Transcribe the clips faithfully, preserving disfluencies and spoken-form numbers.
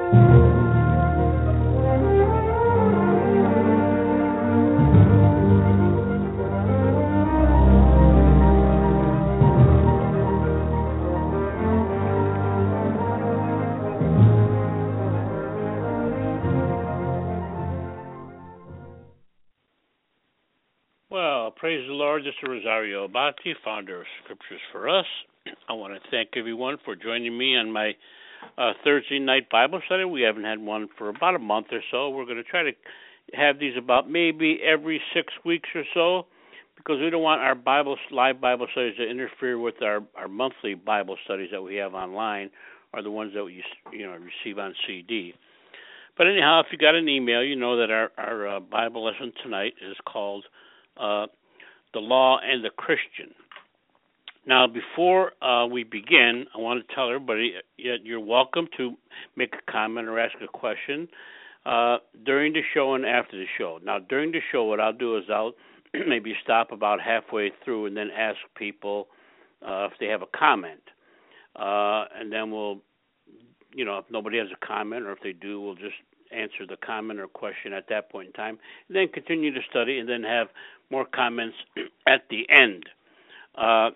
Well, praise the Lord. This is Rosario Abati, founder of Scriptures for Us. I want to thank everyone for joining me on my uh, Thursday night Bible study. We haven't had one for about a month or so. We're going to try to have these about maybe every six weeks or so, because we don't want our Bible live Bible studies to interfere with our, our monthly Bible studies that we have online, or the ones that we you know receive on C D. But anyhow, if you got an email, you know that our, our uh, Bible lesson tonight is called Uh, the Law and the Christian. Now, before uh, we begin, I want to tell everybody that you're welcome to make a comment or ask a question uh, during the show and after the show. Now, during the show, what I'll do is I'll maybe stop about halfway through and then ask people uh, if they have a comment. Uh, and then we'll, you know, if nobody has a comment, or if they do, we'll just answer the comment or question at that point in time, and then continue to study, and then have more comments at the end. Uh,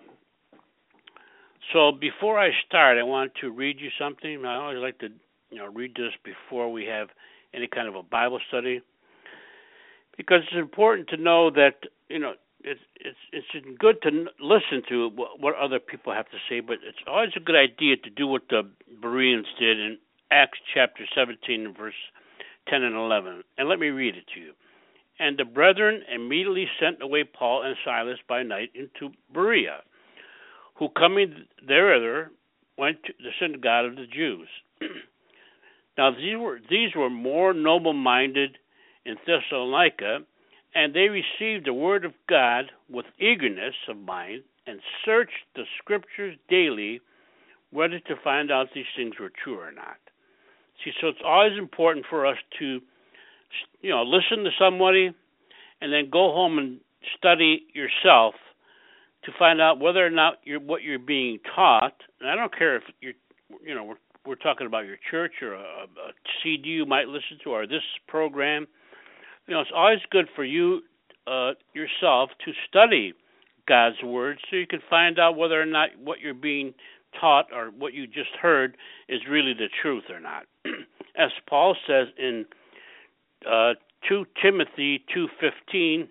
so before I start, I want to read you something. I always like to, you know, read this before we have any kind of a Bible study, because it's important to know that, you know, it's it's it's good to listen to what, what other people have to say, but it's always a good idea to do what the Bereans did in Acts chapter seventeen, verse ten and eleven. And let me read it to you. And the brethren immediately sent away Paul and Silas by night into Berea, who coming thither went to the synagogue of the Jews. Now these were these were more noble-minded in Thessalonica, and they received the word of God with eagerness of mind, and searched the Scriptures daily, whether to find out these things were true or not. See, so it's always important for us to, you know, listen to somebody and then go home and study yourself to find out whether or not you're, what you're being taught. And I don't care if you're, you know, we're, we're talking about your church or a, a C D you might listen to, or this program. You know, it's always good for you uh, yourself to study God's Word, so you can find out whether or not what you're being taught or what you just heard is really the truth or not. As Paul says in uh, Second Timothy two fifteen,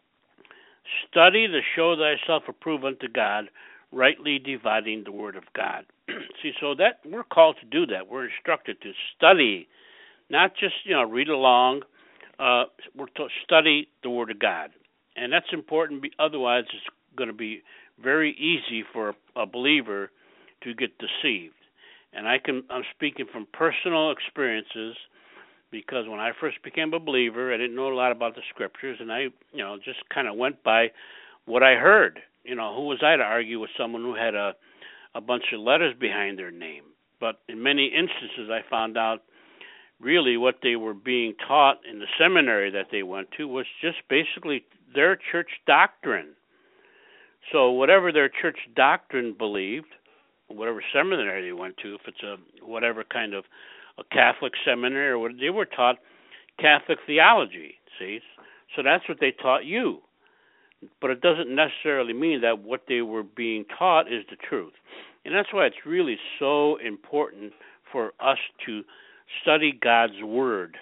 study to show thyself approved unto God, rightly dividing the word of God. See, so that we're called to do that. We're instructed to study, not just, you know, read along. Uh, we're to study the word of God, and that's important. Otherwise, it's going to be very easy for a believer to get deceived. And I can, I'm speaking from personal experiences, because when I first became a believer, I didn't know a lot about the Scriptures, and I, you know, just kind of went by what I heard. You know, who was I to argue with someone who had a, a bunch of letters behind their name? But in many instances, I found out really what they were being taught in the seminary that they went to was just basically their church doctrine. So whatever their church doctrine believed, whatever seminary they went to, if it's a whatever kind of a Catholic seminary or what, they were taught Catholic theology, see? So that's what they taught you. But it doesn't necessarily mean that what they were being taught is the truth. And that's why it's really so important for us to study God's Word.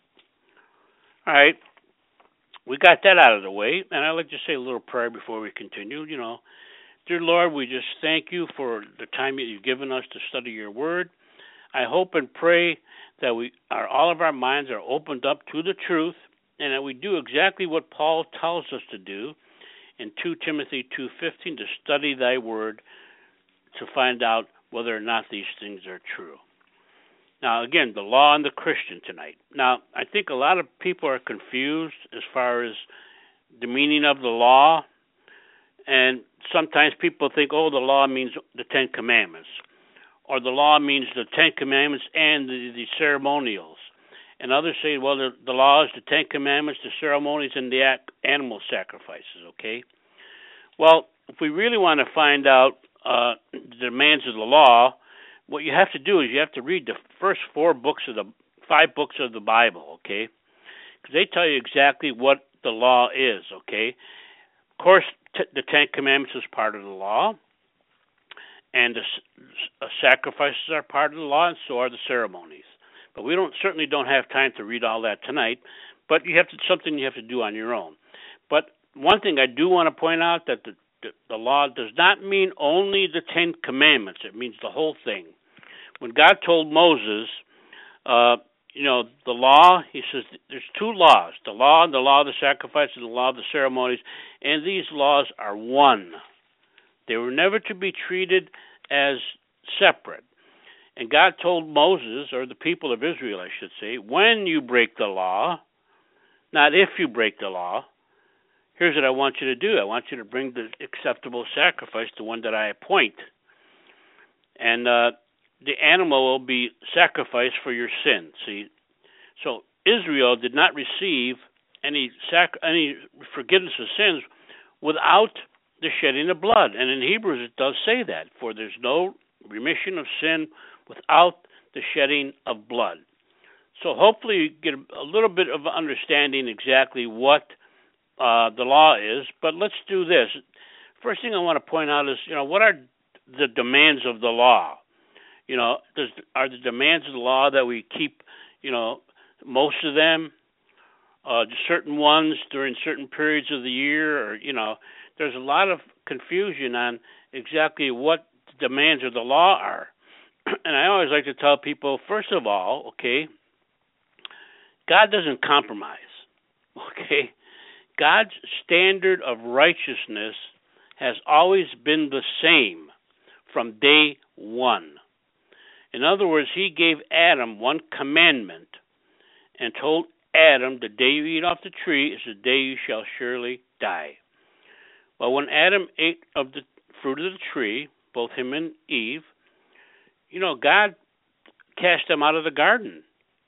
All right. We got that out of the way, and I'd like to say a little prayer before we continue. You know, dear Lord, we just thank you for the time that you've given us to study your Word. I hope and pray that we are, all of our minds are opened up to the truth, and that we do exactly what Paul tells us to do in Second Timothy two fifteen, to study thy Word to find out whether or not these things are true. Now, again, the law and the Christian tonight. Now, I think a lot of people are confused as far as the meaning of the law, and sometimes people think, oh, the law means the Ten Commandments, or the law means the Ten Commandments and the, the ceremonials. And others say, well, the, the law is the Ten Commandments, the ceremonies, and the animal sacrifices, okay? Well, if we really want to find out uh, the demands of the law, what you have to do is you have to read the first four books of the five books of the Bible, okay? Because they tell you exactly what the law is, okay? Of course, t- the Ten Commandments is part of the law, and the uh, sacrifices are part of the law, and so are the ceremonies. But we don't certainly don't have time to read all that tonight. But you have to something you have to do on your own. But one thing I do want to point out that the the, the law does not mean only the Ten Commandments. It means the whole thing. When God told Moses, uh, you know, the law, he says there's two laws, the law and the law of the sacrifice and the law of the ceremonies, and these laws are one. They were never to be treated as separate. And God told Moses, or the people of Israel, I should say, when you break the law, not if you break the law, here's what I want you to do. I want you to bring the acceptable sacrifice, the one that I appoint. And uh, the animal will be sacrificed for your sin. See, so Israel did not receive any sac- any forgiveness of sins without the shedding of blood. And in Hebrews it does say that, for there's no remission of sin without the shedding of blood. So hopefully you get a little bit of understanding exactly what uh, the law is. But let's do this. First thing I want to point out is, you know, what are the demands of the law? You know, does, are the demands of the law that we keep, you know, most of them, uh, certain ones during certain periods of the year, or, you know, there's a lot of confusion on exactly what the demands of the law are. And I always like to tell people, first of all, okay, God doesn't compromise, okay? God's standard of righteousness has always been the same from day one. In other words, he gave Adam one commandment and told Adam, the day you eat off the tree is the day you shall surely die. Well, when Adam ate of the fruit of the tree, both him and Eve, you know, God cast them out of the garden.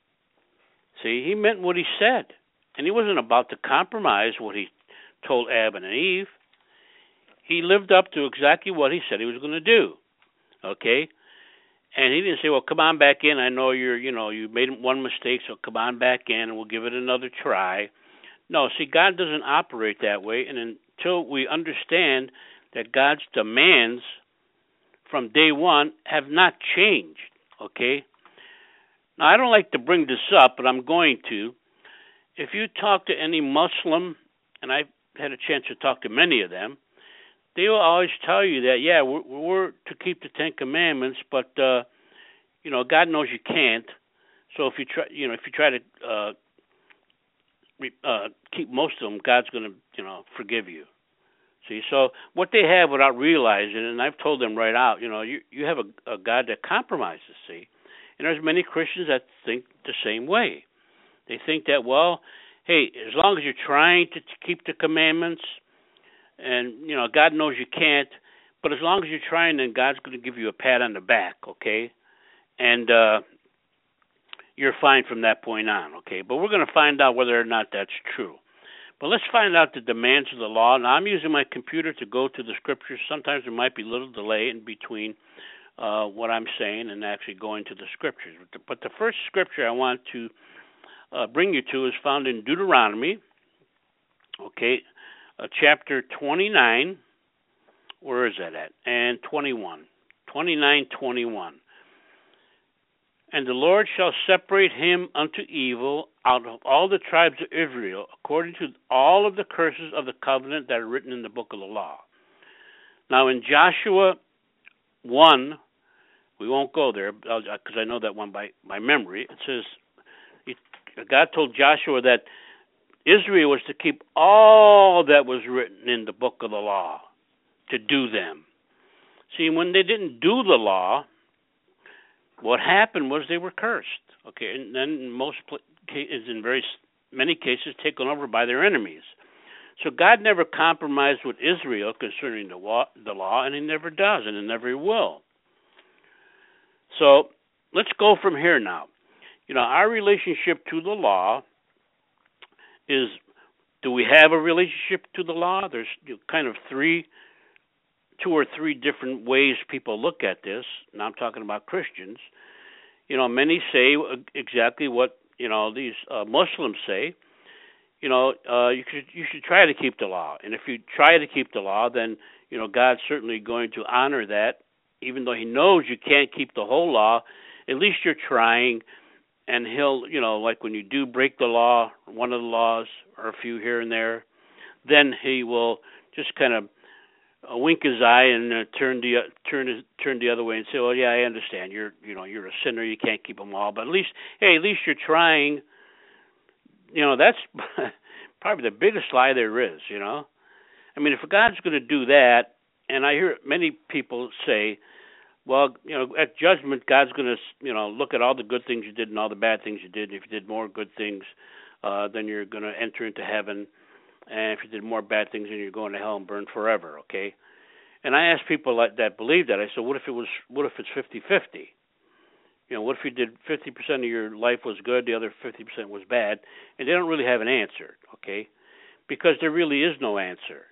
See, he meant what he said. And he wasn't about to compromise what he told Adam and Eve. He lived up to exactly what he said he was going to do. Okay? And he didn't say, well, come on back in. I know you're, you know, you made one mistake, so come on back in and we'll give it another try. No, see, God doesn't operate that way. And until we understand that God's demands from day one have not changed, okay? Now, I don't like to bring this up, but I'm going to. If you talk to any Muslim, and I've had a chance to talk to many of them, they will always tell you that, yeah, we're, we're to keep the Ten Commandments, but, uh, you know, God knows you can't. So if you try, you know, if you try to uh, re, uh, keep most of them, God's going to, you know, forgive you. See, so what they have without realizing, and I've told them right out, you know, you, you have a, a God that compromises, see. And there's many Christians that think the same way. They think that, well, hey, as long as you're trying to keep the commandments, and, you know, God knows you can't, but as long as you're trying, then God's going to give you a pat on the back, okay? And uh, you're fine from that point on, okay? But we're going to find out whether or not that's true. But let's find out the demands of the law. Now, I'm using my computer to go to the scriptures. Sometimes there might be a little delay in between uh, what I'm saying and actually going to the scriptures. But the, but the first scripture I want to uh, bring you to is found in Deuteronomy, okay, uh, chapter twenty-nine. Where is that at? And twenty-one. twenty-nine, twenty-one. And the Lord shall separate him unto evil out of all the tribes of Israel, according to all of the curses of the covenant that are written in the book of the law. Now in Joshua one, we won't go there because I know that one by, by memory. It says, he, God told Joshua that Israel was to keep all that was written in the book of the law, to do them. See, when they didn't do the law, what happened was they were cursed. Okay, and then in most cases, in very many cases, taken over by their enemies. So God never compromised with Israel concerning the law, the law, and He never does, and He never will. So let's go from here now. You know, our relationship to the law is: do we have a relationship to the law? There's kind of three two or three different ways people look at this. Now I'm talking about Christians. You know, many say exactly what, you know, these uh, Muslims say. You know, uh, you should you should try to keep the law, and if you try to keep the law, then you know God's certainly going to honor that, even though He knows you can't keep the whole law. At least you're trying, and He'll, you know, like when you do break the law, one of the laws, or a few here and there, then He will just kind of uh, wink His eye and uh, turn the uh, turn his, turn the other way and say, "Well, yeah, I understand. You're you know you're a sinner. You can't keep them all, but at least hey, at least you're trying." You know, that's probably the biggest lie there is, you know. I mean, if God's going to do that, and I hear many people say, well, you know, at judgment, God's going to, you know, look at all the good things you did and all the bad things you did. If you did more good things, uh, then you're going to enter into heaven. And if you did more bad things, then you're going to hell and burn forever, okay? And I ask people that, that believe that, I said, what if it was, what if it's fifty-fifty? You know, what if you did fifty percent of your life was good, the other fifty percent was bad, and they don't really have an answer, okay? Because there really is no answer.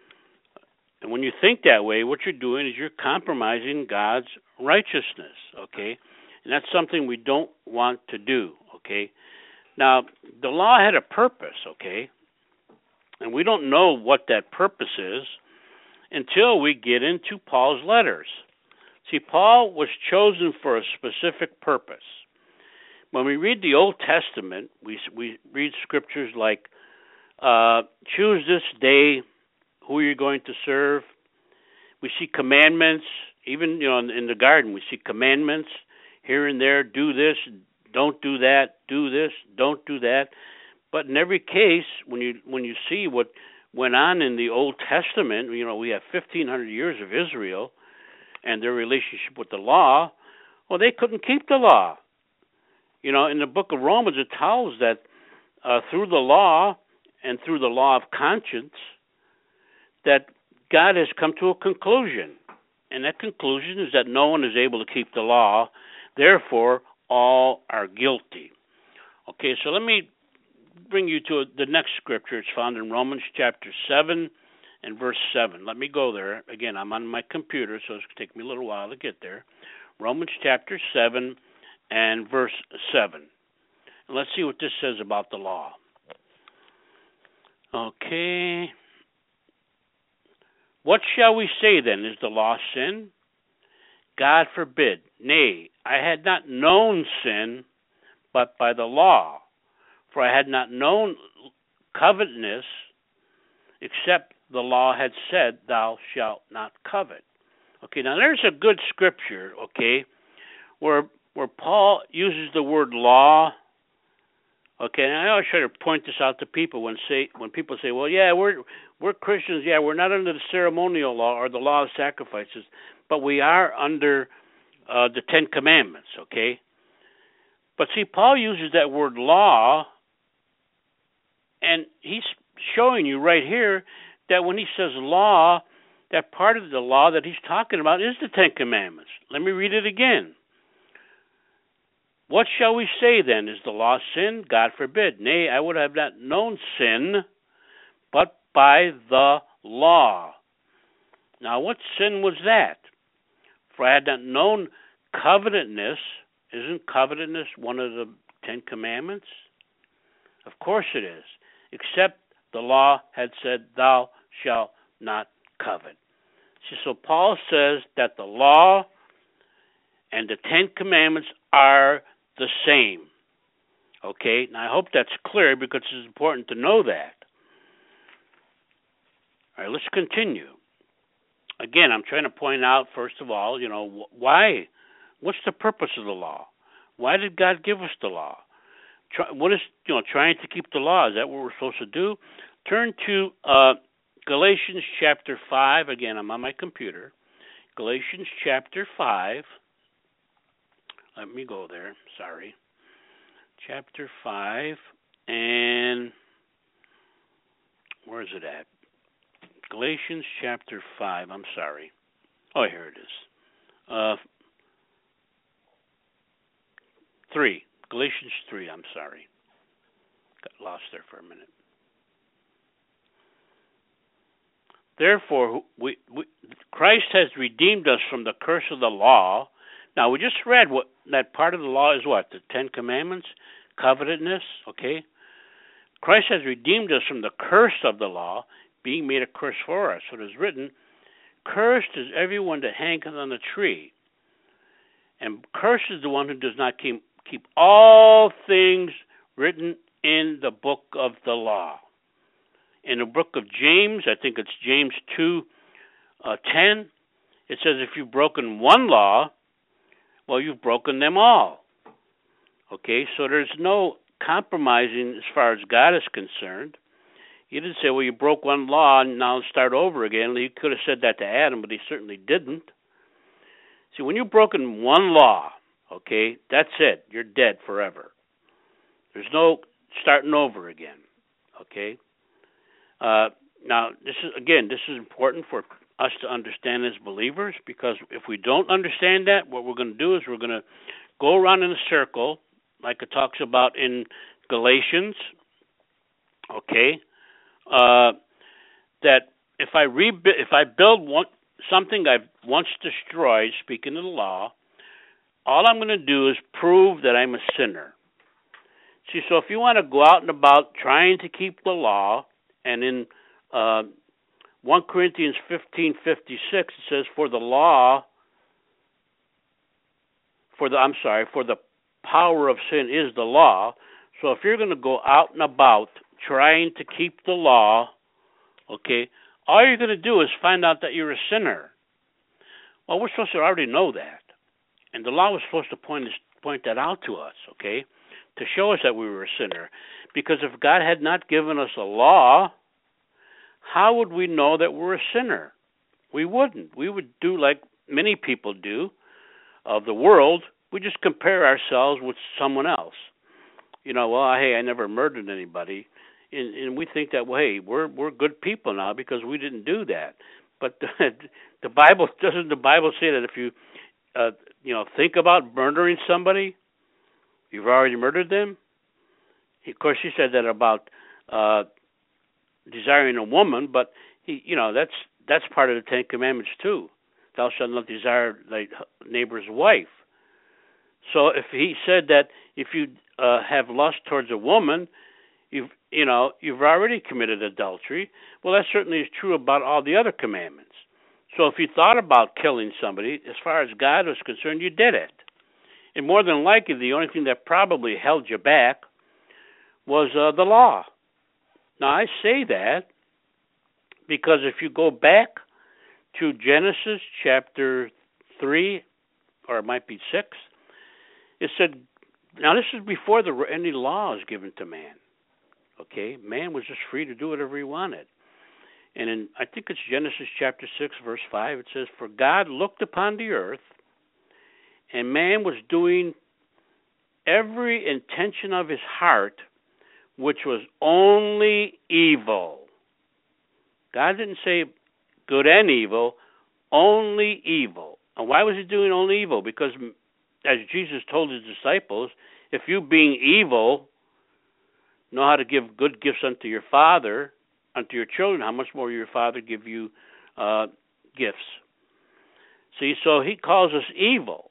And when you think that way, what you're doing is you're compromising God's righteousness, okay? And that's something we don't want to do, okay? Now, the law had a purpose, okay? And we don't know what that purpose is until we get into Paul's letters. See, Paul was chosen for a specific purpose. When we read the Old Testament, we we read scriptures like, uh, choose this day who you're going to serve. We see commandments, even you know in, in the garden, we see commandments here and there, do this, don't do that, do this, don't do that. But in every case, when you when you see what went on in the Old Testament, you know, we have fifteen hundred years of Israel and their relationship with the law, well, they couldn't keep the law. You know, in the book of Romans, it tells that uh, through the law and through the law of conscience, that God has come to a conclusion. And that conclusion is that no one is able to keep the law. Therefore, all are guilty. Okay, so let me bring you to the next scripture. It's found in Romans chapter seven and verse seven. Let me go there. Again, I'm on my computer, so it's going to take me a little while to get there. Romans chapter seven and verse seven. And let's see what this says about the law. Okay. What shall we say then? Is the law sin? God forbid. Nay, I had not known sin, but by the law. For I had not known covetousness, except the law had said, thou shalt not covet. Okay, now there's a good scripture, okay, where where Paul uses the word law. Okay, and I always try to point this out to people when say when people say, well, yeah, we're we're Christians, yeah, we're not under the ceremonial law or the law of sacrifices, but we are under uh, the Ten Commandments, okay? But see, Paul uses that word law, and he's showing you right here that when he says law, that part of the law that he's talking about is the Ten Commandments. Let me read it again. What shall we say then? Is the law sin? God forbid. Nay, I would have not known sin, but by the law. Now, what sin was that? For I had not known covetousness. Isn't covetousness one of the Ten Commandments? Of course it is. Except the law had said, thou shalt not covet. See, so Paul says that the law and the Ten Commandments are the same. Okay? Now, I hope that's clear because it's important to know that. All right, let's continue. Again, I'm trying to point out, first of all, you know, why? What's the purpose of the law? Why did God give us the law? Try, what is, you know, trying to keep the law? Is that what we're supposed to do? Turn to uh, Galatians chapter five. Again, I'm on my computer. Galatians chapter five. Let me go there. Sorry. Chapter five. And where is it at? Galatians chapter five. I'm sorry. Oh, here it is. Uh, three. Galatians three. I'm sorry. Got lost there for a minute. Therefore, we, we, Christ has redeemed us from the curse of the law. Now, we just read what that part of the law is what? The Ten Commandments, covetousness, okay? Christ has redeemed us from the curse of the law, being made a curse for us. So it is written, cursed is everyone that hangeth on the tree. And cursed is the one who does not keep, keep all things written in the book of the law. In the book of James, I think it's James two, uh, ten, it says if you've broken one law, well, you've broken them all. Okay, so there's no compromising as far as God is concerned. He didn't say, well, you broke one law and now start over again. He could have said that to Adam, but he certainly didn't. See, when you've broken one law, okay, that's it. You're dead forever. There's no starting over again, okay? Uh, now, this is again, this is important for us to understand as believers, because if we don't understand that, what we're going to do is we're going to go around in a circle, like it talks about in Galatians, okay, uh, that if I rebuild, if I build one, something I've once destroyed, speaking of the law, all I'm going to do is prove that I'm a sinner. See, so if you want to go out and about trying to keep the law, and in uh, First Corinthians fifteen fifty-six, it says, for the law, for the, I'm sorry, for the power of sin is the law. So if you're going to go out and about trying to keep the law, okay, all you're going to do is find out that you're a sinner. Well, we're supposed to already know that. And the law was supposed to point, point that out to us, okay, to show us that we were a sinner. Because if God had not given us a law, how would we know that we're a sinner? We wouldn't. We would do like many people do of the world. We just compare ourselves with someone else. You know, well, hey, I never murdered anybody. And, and we think that, well, hey, we're we're good people now because we didn't do that. But the, the Bible, doesn't the Bible say that if you, uh, you know, think about murdering somebody, you've already murdered them? Of course, he said that about uh, desiring a woman, but he, you know, that's that's part of the Ten Commandments too. Thou shalt not desire thy neighbor's wife. So if he said that if you uh, have lust towards a woman, you've you know you've already committed adultery. Well, that certainly is true about all the other commandments. So if you thought about killing somebody, as far as God was concerned, you did it. And more than likely, the only thing that probably held you back was uh, the law. Now, I say that because if you go back to Genesis chapter three, or it might be six, it said, now this is before the, any law is given to man. Okay? Man was just free to do whatever he wanted. And in, I think it's Genesis chapter six, verse five, it says, for God looked upon the earth, and man was doing every intention of his heart, which was only evil. God didn't say good and evil, only evil. And why was he doing only evil? Because as Jesus told his disciples, if you being evil know how to give good gifts unto your Father, unto your children, how much more will your Father give you uh, gifts? See, so he calls us evil.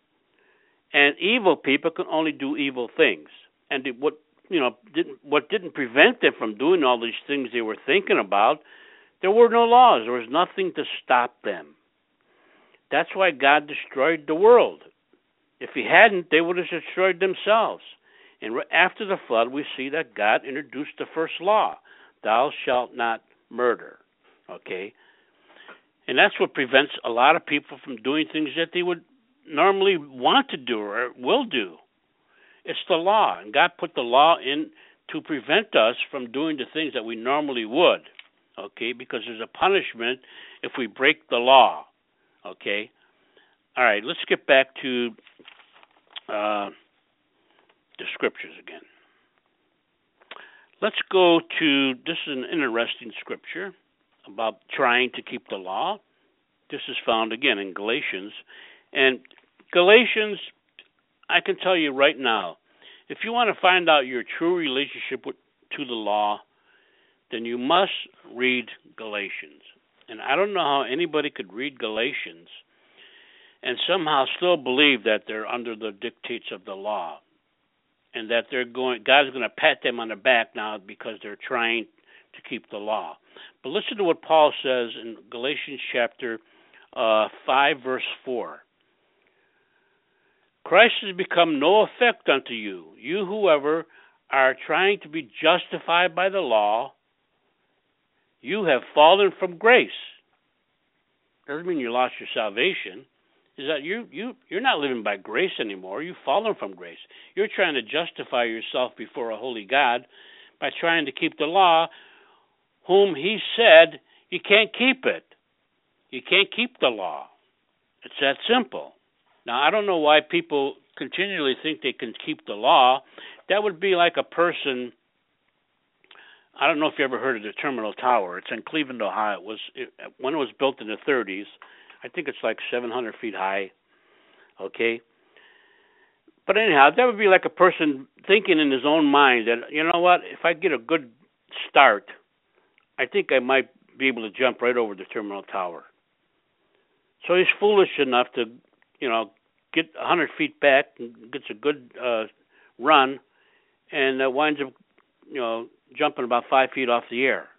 And evil people can only do evil things. And what you know, didn't, what didn't prevent them from doing all these things they were thinking about, there were no laws. There was nothing to stop them. That's why God destroyed the world. If he hadn't, they would have destroyed themselves. And after the flood, we see that God introduced the first law, thou shalt not murder. Okay? And that's what prevents a lot of people from doing things that they would normally want to do or will do. It's the law, and God put the law in to prevent us from doing the things that we normally would, okay, because there's a punishment if we break the law, okay? All right, let's get back to uh, the scriptures again. Let's go to, this is an interesting scripture about trying to keep the law. This is found, again, in Galatians. And Galatians, I can tell you right now, if you want to find out your true relationship with, to the law, then you must read Galatians. And I don't know how anybody could read Galatians and somehow still believe that they're under the dictates of the law, and that they're going, God's going to pat them on the back now because they're trying to keep the law. But listen to what Paul says in Galatians chapter uh, five, verse four. Christ has become no effect unto you, you whoever are trying to be justified by the law, you have fallen from grace. Doesn't mean you lost your salvation. Is that you you you're not living by grace anymore. You've fallen from grace. You're trying to justify yourself before a holy God by trying to keep the law, whom he said you can't keep it. You can't keep the law. It's that simple. Now, I don't know why people continually think they can keep the law. That would be like a person, I don't know if you ever heard of the Terminal Tower. It's in Cleveland, Ohio. It was it, when it was built in the thirties. I think it's like seven hundred feet high, okay? But anyhow, that would be like a person thinking in his own mind that, you know what, if I get a good start, I think I might be able to jump right over the Terminal Tower. So he's foolish enough to, you know, get one hundred feet back and gets a good uh, run and uh, winds up, you know, jumping about five feet off the air.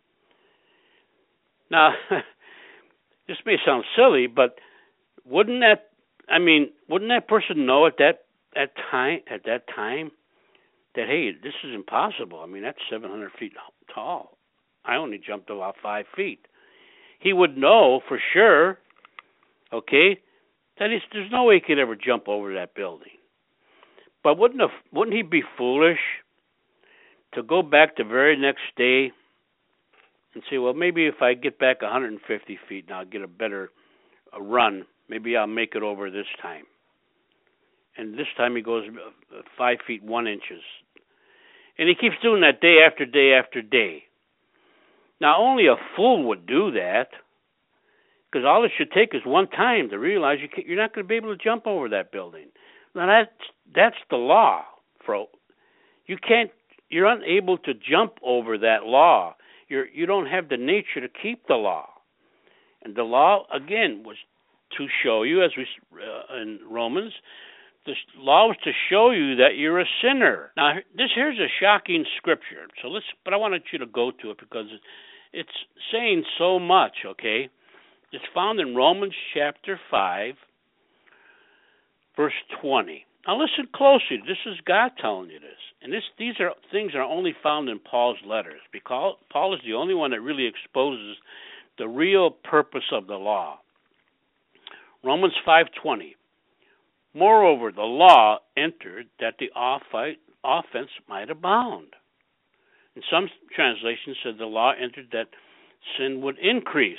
Now, this may sound silly, but wouldn't that, I mean, wouldn't that person know at that at time at that time that, hey, this is impossible? I mean, that's seven hundred feet tall. I only jumped about five feet. He would know for sure, okay, that is, there's no way he could ever jump over that building. But wouldn't a, wouldn't he be foolish to go back the very next day and say, well, maybe if I get back one hundred fifty feet and I'll get a better a run, maybe I'll make it over this time. And this time he goes five feet one inches. And he keeps doing that day after day after day. Now, only a fool would do that, because all it should take is one time to realize you can't, you're not going to be able to jump over that building. Now, that's, that's the law, Fro. You can't, you're unable to jump over that law. You're, you don't have the nature to keep the law. And the law, again, was to show you, as we uh, in Romans, the law was to show you that you're a sinner. Now, this here's a shocking scripture. So let's, but I wanted you to go to it because it's saying so much. Okay, it's found in Romans chapter five, verse twenty. Now listen closely. This is God telling you this. And this, these are things are only found in Paul's letters, because Paul is the only one that really exposes the real purpose of the law. Romans five twenty. Moreover, the law entered that the offense might abound. In some translations said the law entered that sin would increase.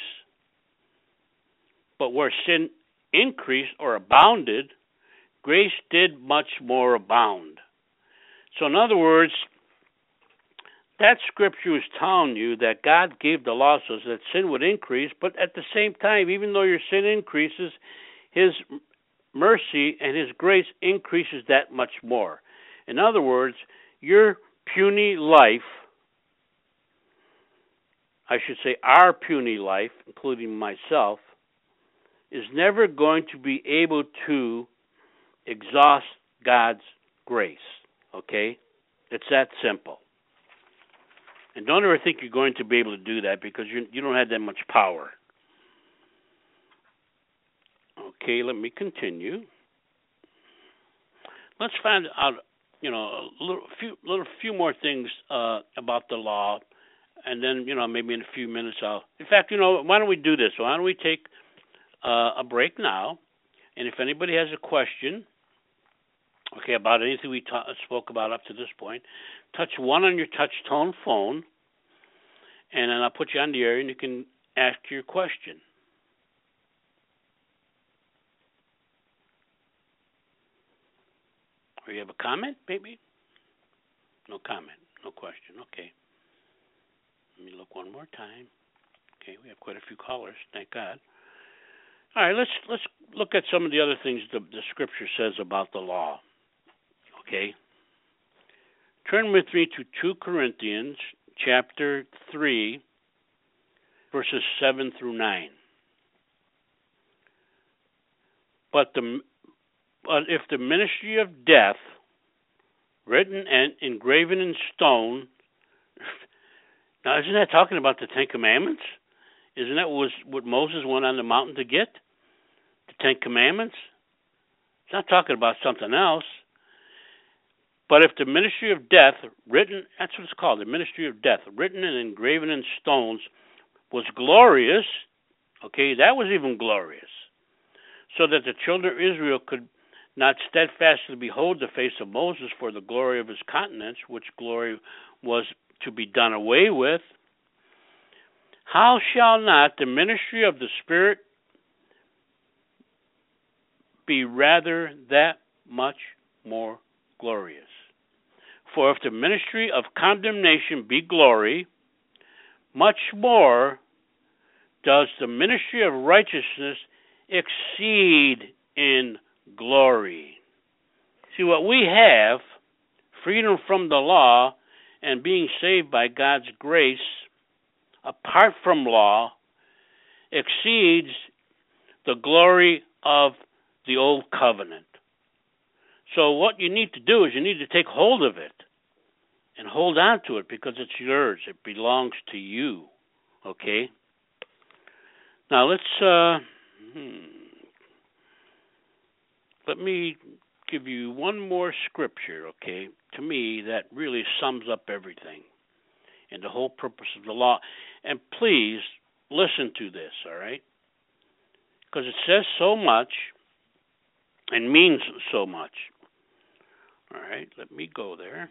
But where sin increased or abounded, grace did much more abound. So in other words, that scripture is telling you that God gave the law so that sin would increase, but at the same time, even though your sin increases, his mercy and his grace increases that much more. In other words, your puny life, I should say our puny life, including myself, is never going to be able to exhaust God's grace. Okay? It's that simple. And don't ever think you're going to be able to do that, because you you don't have that much power. Okay, let me continue. Let's find out, you know, a little few little few more things uh, about the law, and then, you know, maybe in a few minutes I'll. In fact, you know, why don't we do this? Why don't we take uh, a break now? And if anybody has a question, okay, about anything we ta- spoke about up to this point, touch one on your touch tone phone, and then I'll put you on the air, and you can ask your question. Or you have a comment, maybe? No comment, no question. Okay. Let me look one more time. Okay, we have quite a few callers, thank God. All right, let's let's look at some of the other things the, the Scripture says about the law. Okay. Turn with me to Second Corinthians chapter three, verses seven through nine. But the but if the ministry of death, written and engraven in stone, now isn't that talking about the Ten Commandments? Isn't that was what Moses went on the mountain to get? The Ten Commandments? It's not talking about something else. But if the ministry of death, written, that's what it's called, the ministry of death, written and engraven in stones, was glorious, okay, that was even glorious, so that the children of Israel could not steadfastly behold the face of Moses for the glory of his countenance, which glory was to be done away with, how shall not the ministry of the Spirit be rather that much more glorious? For if the ministry of condemnation be glory, much more does the ministry of righteousness exceed in glory. See, what we have, freedom from the law and being saved by God's grace, apart from law, exceeds the glory of the old covenant. So what you need to do is you need to take hold of it and hold on to it because it's yours. It belongs to you. Okay? Now let's, uh, hmm, let me give you one more scripture, okay, to me that really sums up everything and the whole purpose of the law. And please listen to this, all right? Because it says so much and means so much. All right, let me go there.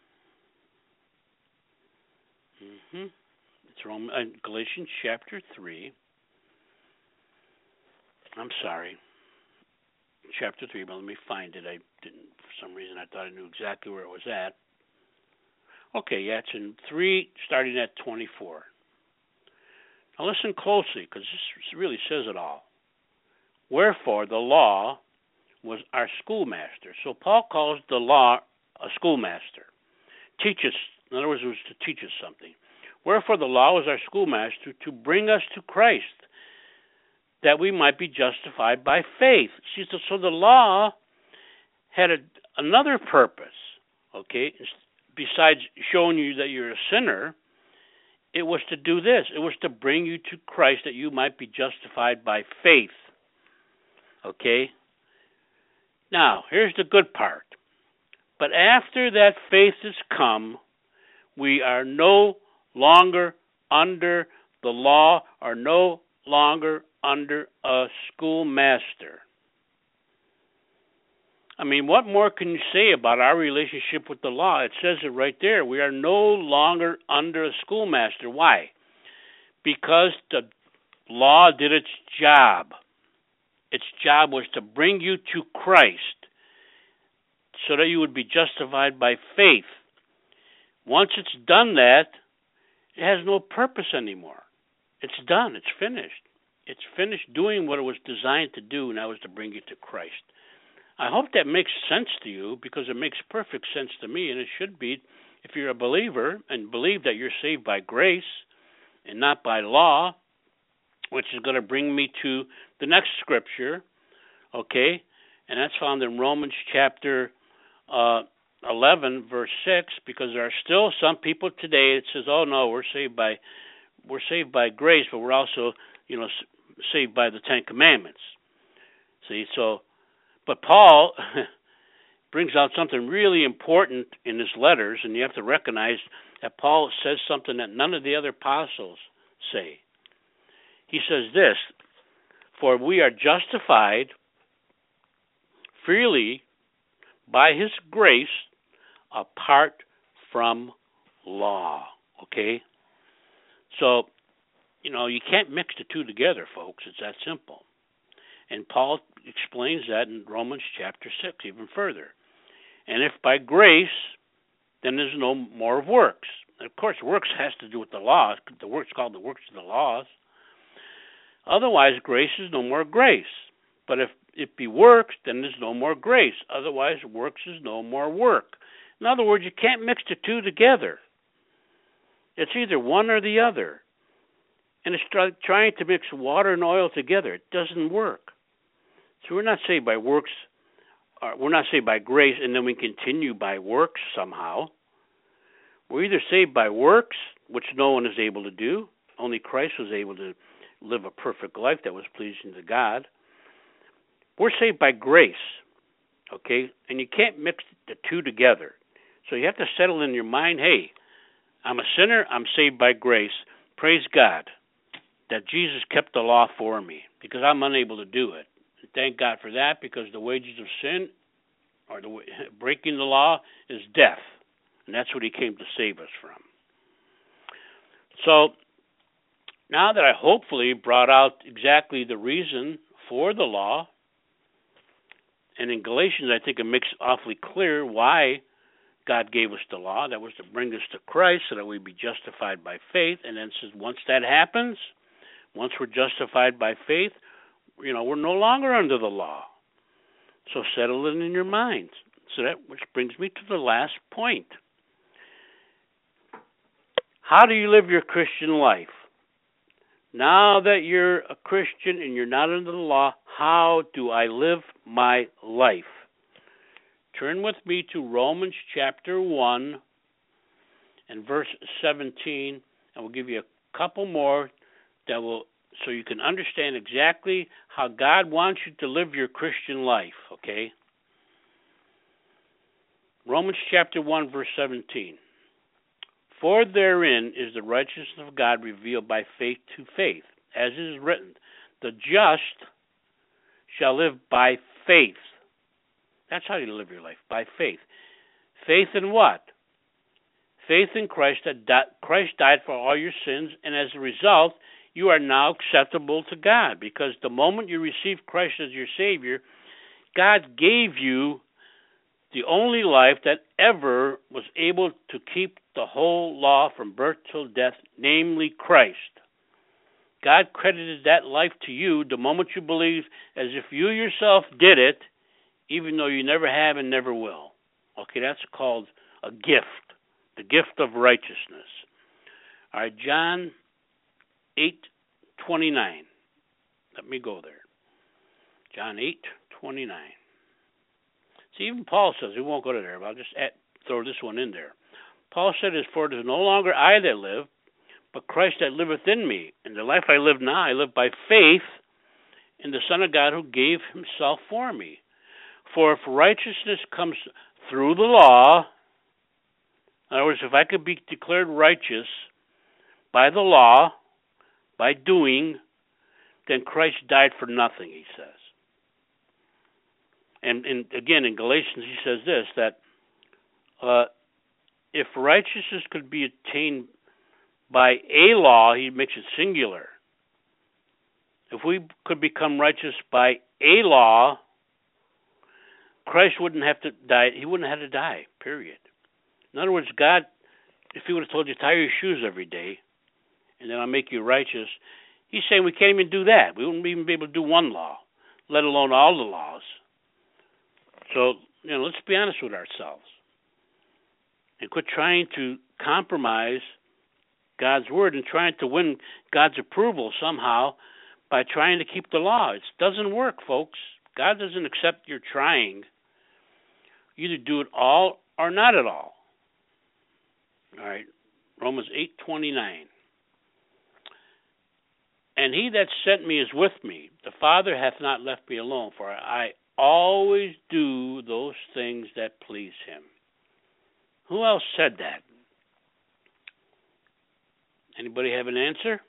Mm-hmm. It's Roman, uh, Galatians chapter three. I'm sorry. Chapter three, but let me find it. I didn't, for some reason, I thought I knew exactly where it was at. Okay, yeah, it's in three, starting at twenty-four. Now listen closely, because this really says it all. Wherefore, the law was our schoolmaster. So Paul calls the law a schoolmaster. Teach us, in other words, it was to teach us something. Wherefore the law was our schoolmaster to bring us to Christ, that we might be justified by faith. See, so, so the law had a, another purpose, okay? Besides showing you that you're a sinner, it was to do this. It was to bring you to Christ that you might be justified by faith, okay? Now, here's the good part. But after that faith has come, we are no longer under the law, or no longer under a schoolmaster. I mean, what more can you say about our relationship with the law? It says it right there. We are no longer under a schoolmaster. Why? Because the law did its job. Its job was to bring you to Christ so that you would be justified by faith. Once it's done that, it has no purpose anymore. It's done. It's finished. It's finished doing what it was designed to do, and that was to bring you to Christ. I hope that makes sense to you, because it makes perfect sense to me, and it should be if you're a believer and believe that you're saved by grace and not by law, which is going to bring me to the next scripture, okay? And that's found in Romans chapter uh, eleven, verse six, because there are still some people today that says, "Oh no, we're saved by we're saved by grace, but we're also, you know, saved by the Ten Commandments." See, so, but Paul brings out something really important in his letters, and you have to recognize that Paul says something that none of the other apostles say. He says this, "For we are justified freely by his grace apart from law." Okay? So, you know, you can't mix the two together, folks. It's that simple. And Paul explains that in Romans chapter six even further. And if by grace, then there's no more of works. And of course, works has to do with the law. The work's called the works of the laws. Otherwise, grace is no more grace. But if it be works, then there's no more grace. Otherwise, works is no more work. In other words, you can't mix the two together. It's either one or the other. And it's try, trying to mix water and oil together. It doesn't work. So we're not saved by works. Or we're not saved by grace and then we continue by works somehow. We're either saved by works, which no one is able to do. Only Christ was able to live a perfect life that was pleasing to God. We're saved by grace, okay? And you can't mix the two together. So you have to settle in your mind, hey, I'm a sinner, I'm saved by grace. Praise God that Jesus kept the law for me because I'm unable to do it. And thank God for that because the wages of sin or the breaking the law is death. And that's what he came to save us from. So now that I hopefully brought out exactly the reason for the law, and in Galatians I think it makes awfully clear why God gave us the law. That was to bring us to Christ so that we be justified by faith. And then says once that happens, once we're justified by faith, you know, we're no longer under the law. So settle it in your minds. So that which brings me to the last point. How do you live your Christian life? Now that you're a Christian and you're not under the law, how do I live my life? Turn with me to Romans chapter one and verse seventeen, and we'll give you a couple more that will, so you can understand exactly how God wants you to live your Christian life, okay? Romans chapter one, verse seventeen. For therein is the righteousness of God revealed by faith to faith, as it is written, the just shall live by faith. That's how you live your life, by faith. Faith in what? Faith in Christ, that di- Christ died for all your sins, and as a result, you are now acceptable to God, because the moment you receive Christ as your Savior, God gave you the only life that ever was able to keep the whole law from birth till death, namely Christ. God credited that life to you the moment you believe, as if you yourself did it, even though you never have and never will. Okay, that's called a gift, the gift of righteousness. All right, John eight twenty-nine. Let me go there. John eight twenty-nine. See, even Paul says, we won't go to there, but I'll just add, throw this one in there. Paul said, for it is no longer I that live, but Christ that liveth in me. And the life I live now, I live by faith in the Son of God who gave himself for me. For if righteousness comes through the law, in other words, if I could be declared righteous by the law, by doing, then Christ died for nothing, he says. And, and again, in Galatians, he says this, that uh, if righteousness could be attained by a law, he makes it singular. If we could become righteous by a law, Christ wouldn't have to die. He wouldn't have to die, period. In other words, God, if he would have told you, tie your shoes every day, and then I'll make you righteous, he's saying we can't even do that. We wouldn't even be able to do one law, let alone all the laws. So, you know, let's be honest with ourselves and quit trying to compromise God's word and trying to win God's approval somehow by trying to keep the law. It doesn't work, folks. God doesn't accept your trying. You either do it all or not at all. All right, Romans eight twenty-nine. And he that sent me is with me. The Father hath not left me alone, for I always do those things that please him. Who else said that? Anybody have an answer?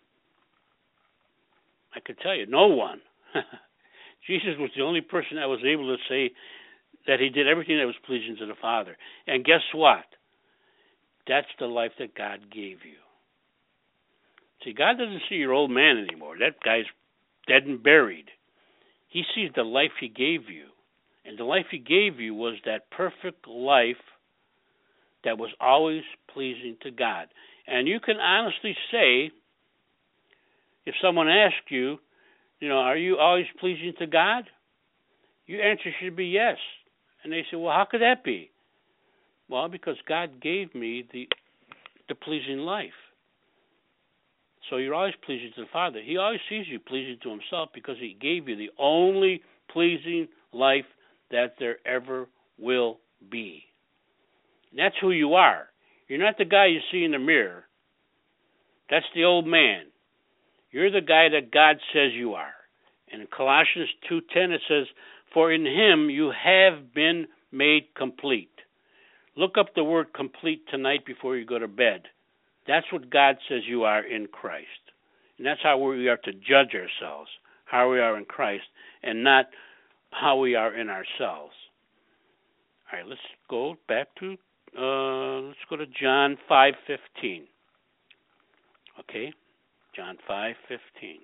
I could tell you, no one. Jesus was the only person that was able to say that he did everything that was pleasing to the Father. And guess what? That's the life that God gave you. See, God doesn't see your old man anymore. That guy's dead and buried. He sees the life he gave you. And the life he gave you was that perfect life that was always pleasing to God. And you can honestly say, if someone asks you, you know, are you always pleasing to God? Your answer should be yes. And they say, well, how could that be? Well, because God gave me the the pleasing life. So you're always pleasing to the Father. He always sees you pleasing to himself because he gave you the only pleasing life that there ever will be. And that's who you are. You're not the guy you see in the mirror. That's the old man. You're the guy that God says you are. And in Colossians two ten it says, "For in him you have been made complete." Look up the word complete tonight before you go to bed. That's what God says you are in Christ. And that's how we are to judge ourselves, how we are in Christ, and not how we are in ourselves. All right, let's go back to, uh, let's go to John five fifteen. Okay, John five fifteen.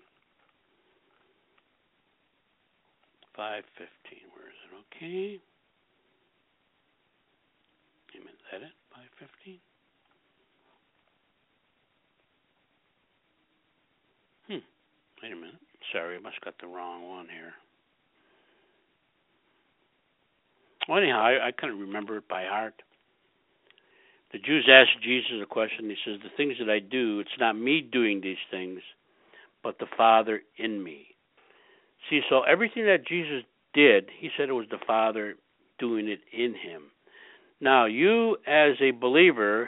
five fifteen, where is it? Okay. Wait a minute, is that it? five fifteen? Hmm. Wait a minute. Sorry, I must have got the wrong one here. Well, anyhow, I, I couldn't remember it by heart. The Jews asked Jesus a question. He says, "The things that I do, it's not me doing these things, but the Father in me." See, so everything that Jesus did, he said it was the Father doing it in him. Now, you as a believer,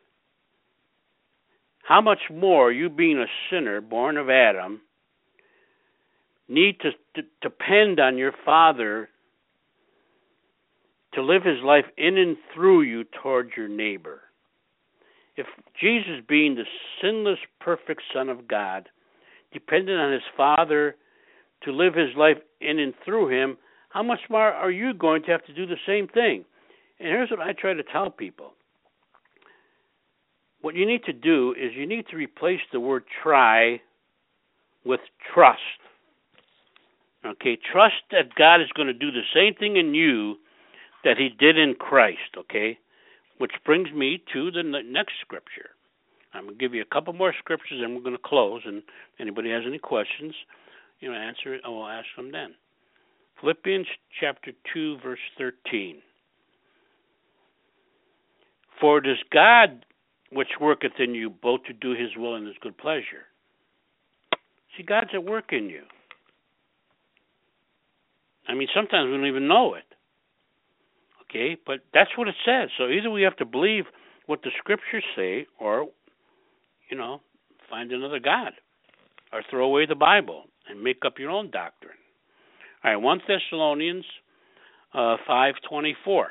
how much more, you being a sinner, born of Adam, need to, to depend on your Father to live his life in and through you towards your neighbor. If Jesus, being the sinless, perfect Son of God, depended on his Father to live his life in and through him, how much more are you going to have to do the same thing? And here's what I try to tell people. What you need to do is you need to replace the word try with trust. Okay, trust that God is going to do the same thing in you that he did in Christ, okay? Which brings me to the next scripture. I'm going to give you a couple more scriptures and we're going to close. And if anybody has any questions, you know, answer it, I will ask them then. Philippians chapter two, verse thirteen. "For it is God which worketh in you both to do his will and his good pleasure." See, God's at work in you. I mean, sometimes we don't even know it. Okay, but that's what it says. So either we have to believe what the scriptures say or, you know, find another God or throw away the Bible and make up your own doctrine. All right, First Thessalonians uh, five twenty-four.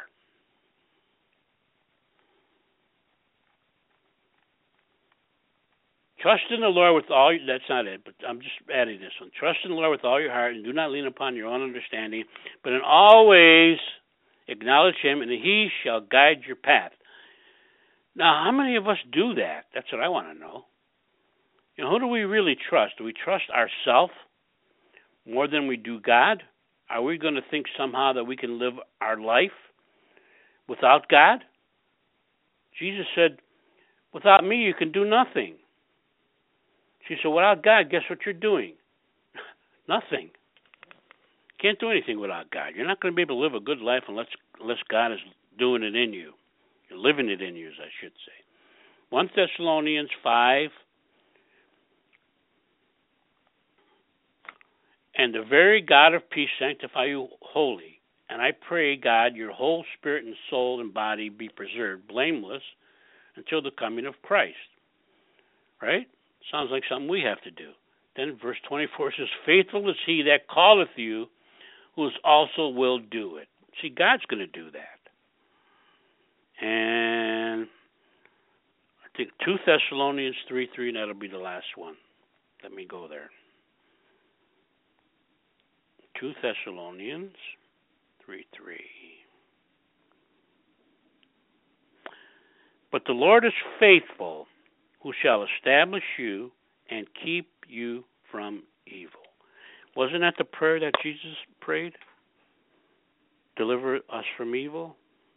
"Trust in the Lord with all your," that's not it, but I'm just adding this one. "Trust in the Lord with all your heart and do not lean upon your own understanding, but in all ways acknowledge him and he shall guide your path." Now, how many of us do that? That's what I want to know. You know, who do we really trust? Do we trust ourselves more than we do God? Are we going to think somehow that we can live our life without God? Jesus said, "Without me, you can do nothing." She said, "Without God, guess what you're doing?" Nothing. Can't do anything without God. You're not going to be able to live a good life unless unless God is doing it in you. You're living it in you, as I should say. First Thessalonians five. "And the very God of peace sanctify you wholly. And I pray, God, your whole spirit and soul and body be preserved blameless until the coming of Christ." Right? Sounds like something we have to do. Then verse twenty-four says, "Faithful is he that calleth you, who also will do it." See, God's going to do that. And I think Second Thessalonians three three, and that'll be the last one. Let me go there. Second Thessalonians three three. "But the Lord is faithful, who shall establish you and keep you from evil." Wasn't that the prayer that Jesus prayed? Deliver us from evil?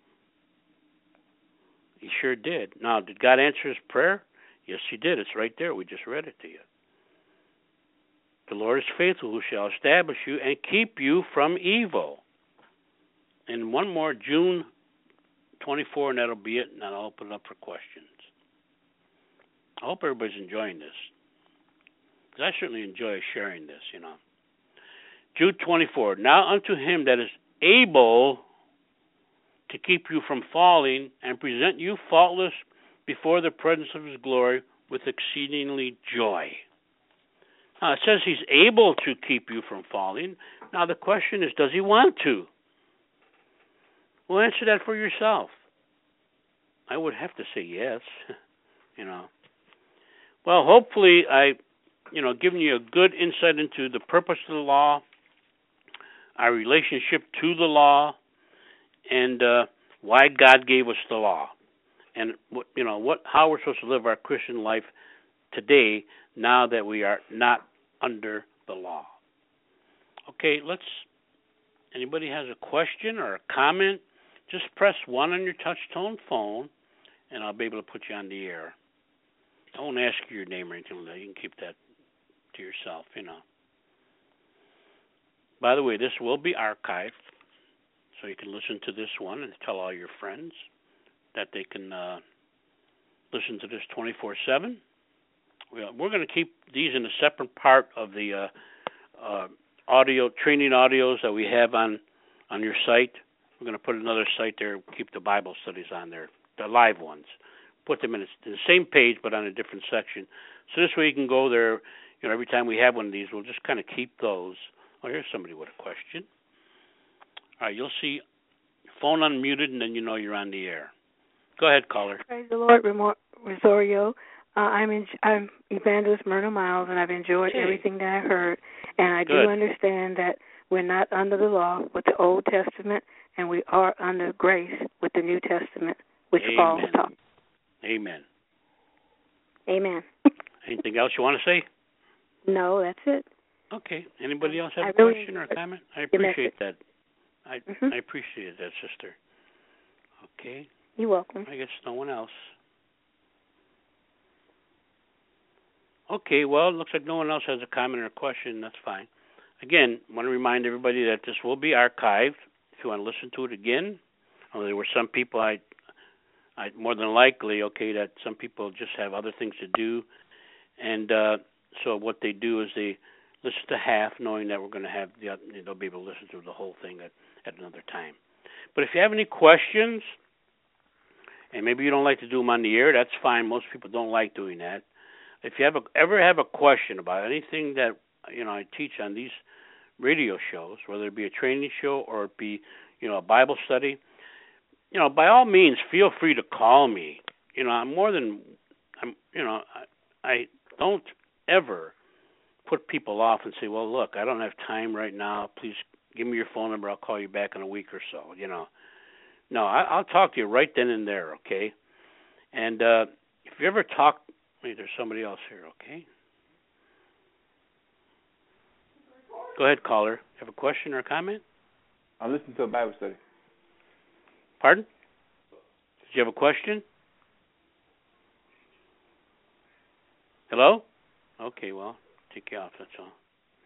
He sure did. Now, did God answer his prayer? Yes, he did. It's right there. We just read it to you. "The Lord is faithful, who shall establish you and keep you from evil." And one more, June twenty-fourth, and that'll be it, and I'll open it up for questions. I hope everybody's enjoying this. I certainly enjoy sharing this, you know. Jude twenty-four, now unto him that is able to keep you from falling and present you faultless before the presence of his glory with exceedingly joy. Now, it says he's able to keep you from falling. Now, the question is, does he want to? Well, answer that for yourself. I would have to say yes, you know. Well, hopefully I, you know, given you a good insight into the purpose of the law, our relationship to the law, and uh, why God gave us the law, and what, you know, what, how we're supposed to live our Christian life today, now that we are not under the law. Okay, let's. Anybody has a question or a comment? Just press one on your touch tone phone, and I'll be able to put you on the air. I won't ask you your name or anything like that. You can keep that to yourself, you know. By the way, this will be archived, so you can listen to this one and tell all your friends that they can uh, listen to this twenty-four seven. We're going to keep these in a separate part of the uh, uh, audio training audios that we have on, on your site. We're going to put another site there, keep the Bible studies on there, the live ones. Put them in the same page but on a different section. So this way you can go there, you know, every time we have one of these, we'll just kind of keep those. Oh, here's somebody with a question. All right, you'll see your phone unmuted, and then you know you're on the air. Go ahead, caller. Praise the Lord, Rosario. Uh, I'm in, I'm Evangelist Myrna Miles, and I've enjoyed okay. everything that I heard. And I Good. do understand that we're not under the law with the Old Testament, and we are under grace with the New Testament, which Amen. Paul taught. Amen. Amen. Anything else you want to say? No, that's it. Okay. Anybody else have I a really question or a comment? I appreciate that. I mm-hmm. I appreciate that, sister. Okay. You're welcome. I guess no one else. Okay, well, it looks like no one else has a comment or a question. That's fine. Again, I want to remind everybody that this will be archived. If you want to listen to it again, oh, there were some people, I, I more than likely, okay, that some people just have other things to do. And uh, so what they do is they listen to half, knowing that we're going to have, the other, they'll be able to listen to the whole thing at, at another time. But if you have any questions, and maybe you don't like to do them on the air, that's fine. Most people don't like doing that. If you have a, ever have a question about anything that, you know, I teach on these radio shows, whether it be a training show or it be, you know, a Bible study, you know, by all means, feel free to call me. You know, I'm more than, I'm, you know, I, I don't ever put people off and say, well, look, I don't have time right now. Please give me your phone number. I'll call you back in a week or so, you know. No, I, I'll talk to you right then and there, okay? And uh, if you ever talk, wait, there's somebody else here, okay? Go ahead, caller. Have a question or a comment? I'm listening to a Bible study. Pardon? Did you have a question? Hello? Okay, well, take you off, that's all.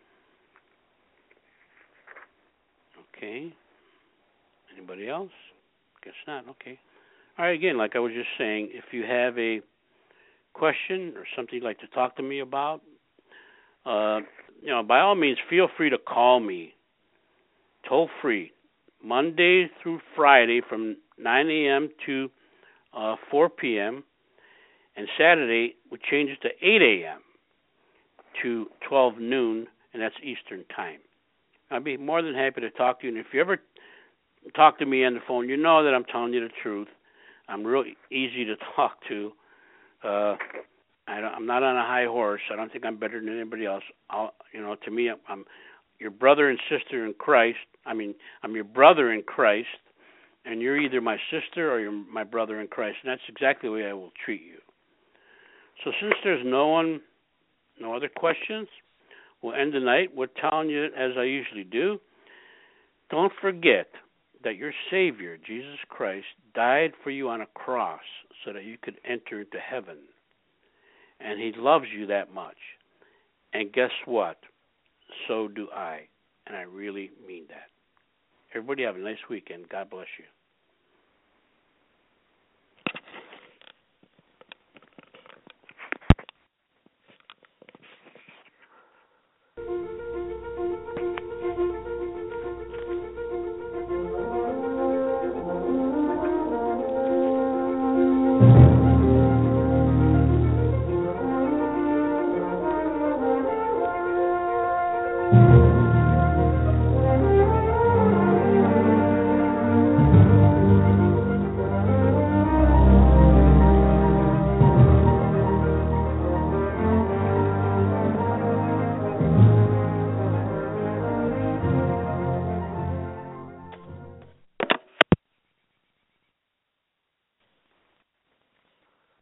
Okay. Anybody else? Guess not, okay. All right, again, like I was just saying, if you have a question or something you'd like to talk to me about, uh, you know, by all means, feel free to call me, toll free, Monday through Friday from nine a.m. to uh, four p.m., and Saturday we change it to eight a.m. to twelve noon, and that's Eastern time. I'd be more than happy to talk to you, and if you ever talk to me on the phone, you know that I'm telling you the truth. I'm real easy to talk to. Uh, I don't, I'm not on a high horse. I don't think I'm better than anybody else. I'll, you know, to me, I'm, I'm your brother and sister in Christ. I mean, I'm your brother in Christ, and you're either my sister or you're my brother in Christ, and that's exactly the way I will treat you. So since there's no one, no other questions, we'll end the night with telling you, as I usually do, don't forget that your Savior, Jesus Christ, died for you on a cross so that you could enter into heaven. And he loves you that much. And guess what? So do I. And I really mean that. Everybody have a nice weekend. God bless you.